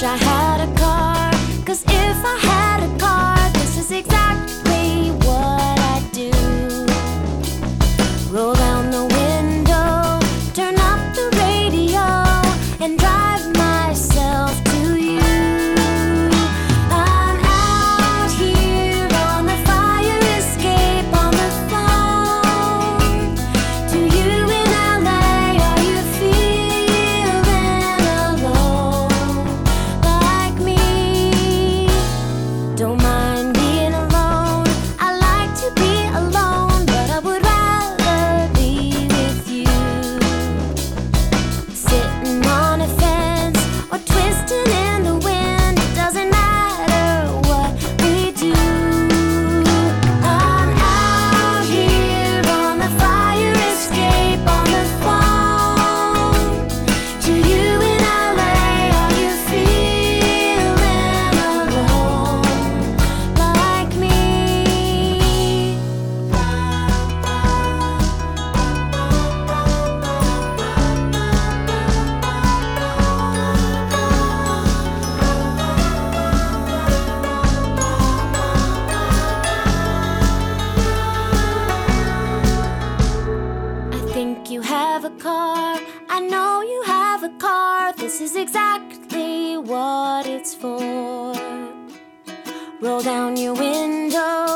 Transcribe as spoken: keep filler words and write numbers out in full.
I had a car, 'cause if I had a car, this is exactly what I'd do. Roll down the window, turn up the radio, and drive myself to you. I'm out here on the fire escape on the phone to you in L A. Are you feeling alone like me? Don't mind being alone. I like to be alone, but I would rather be with you. Sitting on a fence or twisting in the wind, it doesn't matter what we do. I'm out here on the fire escape on the phone to you in L A. Are you feeling alone like me? I think you have a car. I know you have a car. This is exactly what it's for. Roll down your window,